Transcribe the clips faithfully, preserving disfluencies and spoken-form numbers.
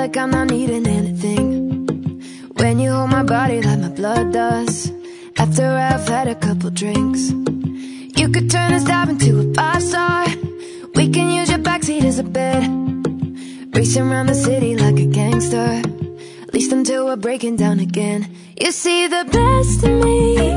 like I'm not needing anything. When you hold my body like my blood does, after I've had a couple drinks. You could turn this dive into a five star. We can use your backseat as a bed, racing around the city like a gangster, at least until we're breaking down again. You see the best in me,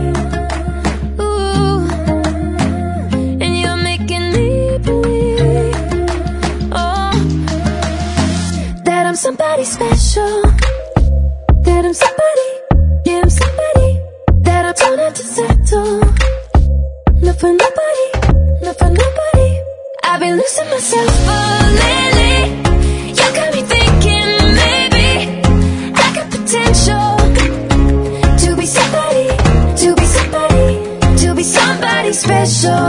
ooh, and you're making me believe, oh, that I'm somebody special, that I'm somebody, yeah, I'm somebody, that I don't have to settle. Not for nobody, not for nobody. I've been losing myself for lately. You got me thinking maybe I got potential to be somebody, to be somebody, to be somebody special.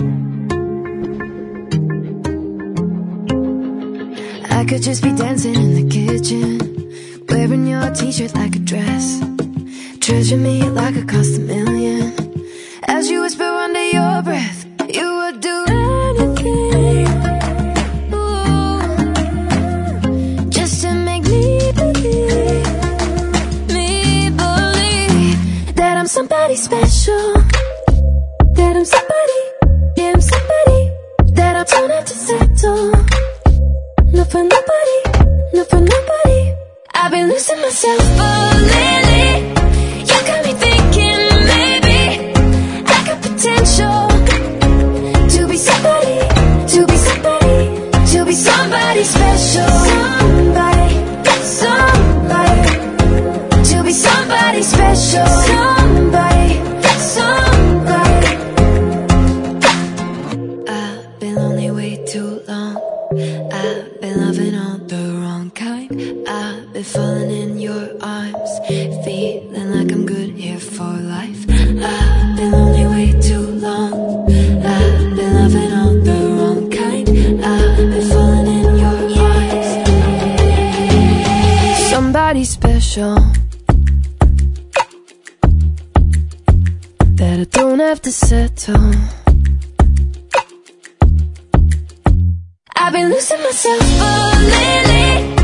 I could just be dancing in the kitchen, wearing your t-shirt like a dress, treasure me like it cost a million. As you whisper under your breath, you would do anything, ooh, just to make me believe, me believe that I'm somebody special, that I'm somebody, yeah, I'm somebody, that I don't have to settle. Not for nobody, not for nobody. I've been losing myself for lately. You got me thinking maybe I got potential to be somebody, to be somebody, to be somebody special. Somebody, somebody, to be somebody special. Somebody, somebody. I've been lonely way too long. I've been loving all the wrong kind. I've been falling in your arms, feeling like I'm good here for life. I've been lonely way too long. I've been loving all the wrong kind. I've been falling in your arms. Somebody special, that I don't have to settle. I've been losing myself for lately.